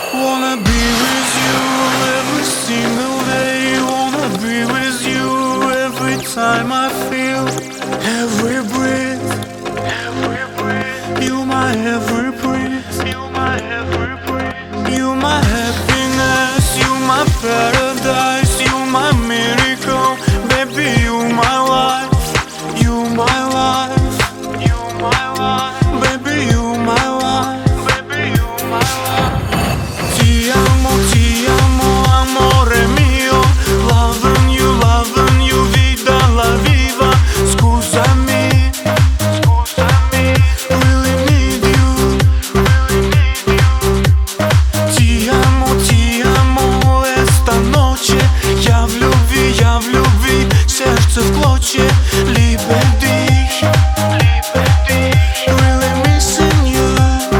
Wanna be with you every single day. Wanna be with you every time I feel every breath. You my every breath. You my happiness. You my paradise. You my miracle. Baby, you my life. You my life. Baby, you my life. Ti amo, amore mio. Loving you, vida la viva. Scusami, really need you. Ti amo, esta noche. Я в любви, сердце в клочья. Liebe dich, really missing you.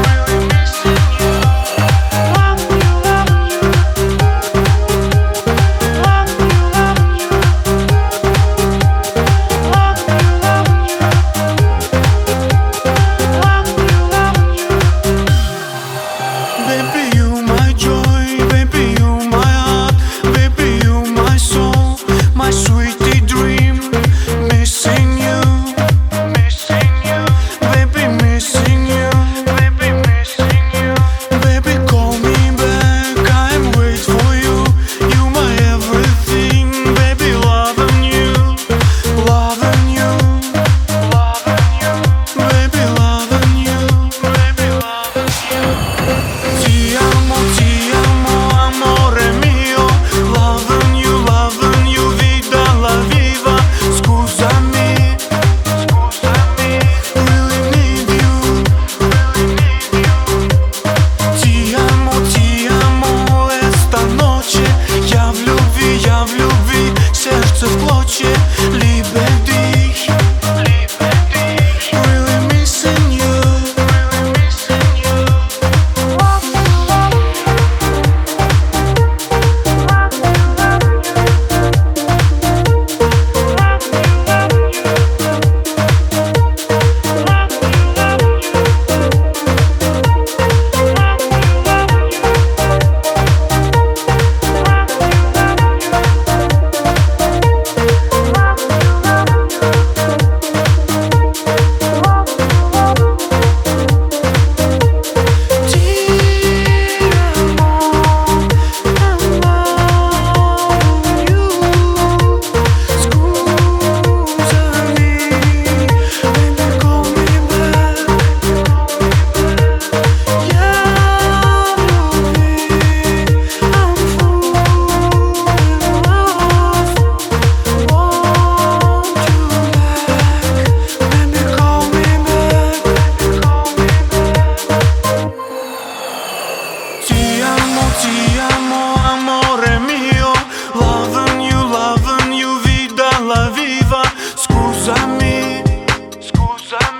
Baby, you my joy, baby, you my heart, baby, you my soul, my sweetie dream. Missing you, baby, missing you. Baby, call me back, I'm wait for you. You my everything, baby, loving you. Baby, loving you. Ti amo, amore mio. Loving you, vida la viva. Scusami, really need you. Ti amo, esta noche. Я в любви, сердце в клочья. Liebe dich, really missing you. Ti amo, amore mio. Loving you, vida la viva. Scusami.